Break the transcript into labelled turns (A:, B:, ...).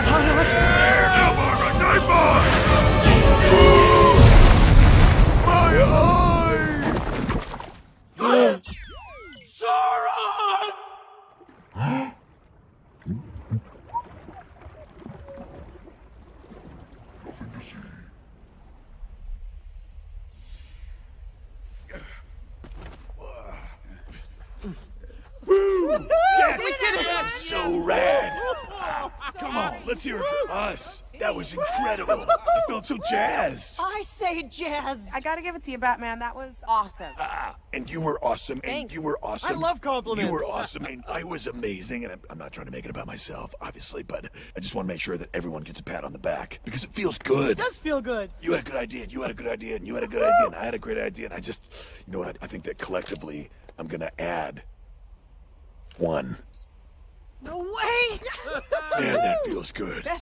A: Yes, we did it! That's so rad! Come on, let's hear it for us. That was incredible. I felt so jazzed.
B: I say jazz. I gotta give it to you, Batman. That was awesome.
A: And you were awesome, and
B: Thanks.
A: you were awesome.
C: I love compliments.
A: You were awesome, and I was amazing, and I'm not trying to make it about myself, obviously, but I just want to make sure that everyone gets a pat on the back, because it feels good.
C: It does feel good.
A: You had a good idea, and you had a good idea, and you had a good idea, and I had a great idea, and you know what, I think that collectively, I'm gonna add 1.
B: No way!
A: Man, that feels good.